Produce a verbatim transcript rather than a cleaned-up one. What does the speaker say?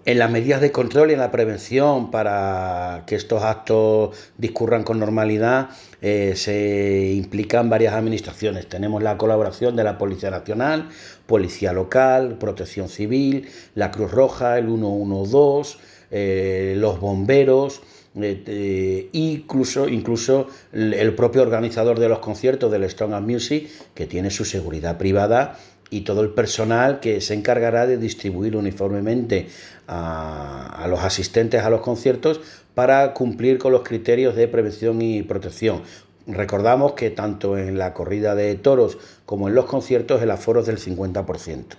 En las medidas de control y en la prevención para que estos actos discurran con normalidad eh, se implican varias administraciones. Tenemos la colaboración de la Policía Nacional, Policía Local, Protección Civil, la Cruz Roja, el ciento doce, eh, los bomberos, eh, eh, incluso, incluso el propio organizador de los conciertos del Stone and Music, que tiene su seguridad privada, y todo el personal que se encargará de distribuir uniformemente a, a los asistentes a los conciertos para cumplir con los criterios de prevención y protección. Recordamos que tanto en la corrida de toros como en los conciertos el aforo es del cincuenta por ciento.